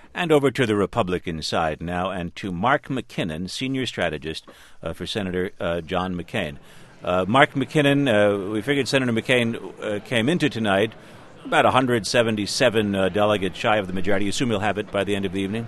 And over to the Republican side now, and to Mark McKinnon, senior strategist for Senator John McCain. Mark McKinnon, we figured Senator McCain came into tonight about 177 delegates shy of the majority. You assume he'll have it by the end of the evening?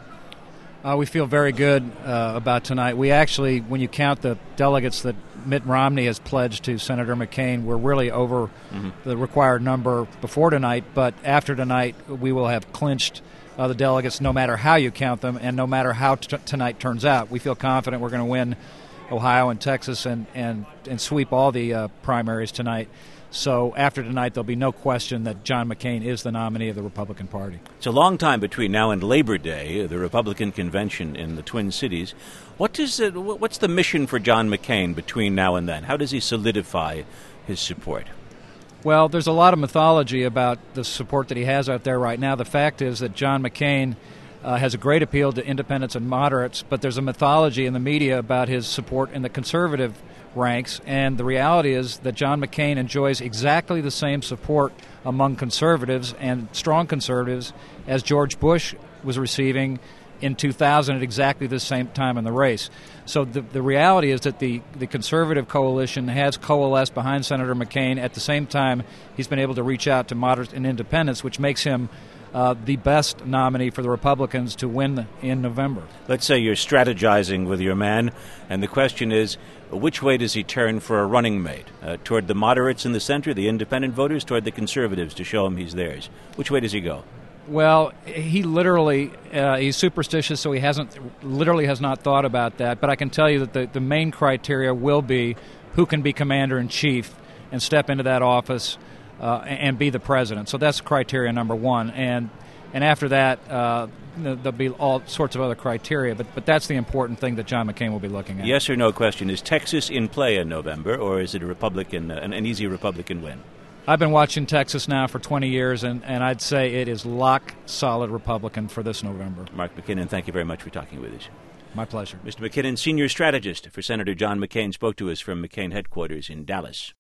We feel very good about tonight. We actually, when you count the delegates that Mitt Romney has pledged to Senator McCain, we're really over the required number before tonight. But after tonight, we will have clinched the delegates no matter how you count them and no matter how tonight turns out. We feel confident we're going to win Ohio and Texas and sweep all the primaries tonight. So after tonight, there'll be no question that John McCain is the nominee of the Republican Party. It's a long time between now and Labor Day, the Republican convention in the Twin Cities. What's the mission for John McCain between now and then? How does he solidify his support? Well, there's a lot of mythology about the support that he has out there right now. The fact is that John McCain has a great appeal to independents and moderates, but there's a mythology in the media about his support in the conservative ranks, and the reality is that John McCain enjoys exactly the same support among conservatives and strong conservatives as George Bush was receiving in 2000 at exactly the same time in the race. So the reality is that the conservative coalition has coalesced behind Senator McCain. At the same time, he's been able to reach out to moderates and independents, which makes him the best nominee for the Republicans to win in November. Let's say you're strategizing with your man, and the question is, which way does he turn for a running mate? Toward the moderates in the center, the independent voters, toward the conservatives to show him he's theirs? Which way does he go? Well, he literally, he's superstitious, so he has not thought about that. But I can tell you that the main criteria will be who can be commander-in-chief and step into that office and be the president. So that's criteria number one. And after that, there'll be all sorts of other criteria. But that's the important thing that John McCain will be looking at. Yes or no question, is Texas in play in November, or is it a Republican, an easy Republican win? I've been watching Texas now for 20 years, and I'd say it is lock-solid Republican for this November. Mark McKinnon, thank you very much for talking with us. My pleasure. Mr. McKinnon, senior strategist for Senator John McCain, spoke to us from McCain headquarters in Dallas.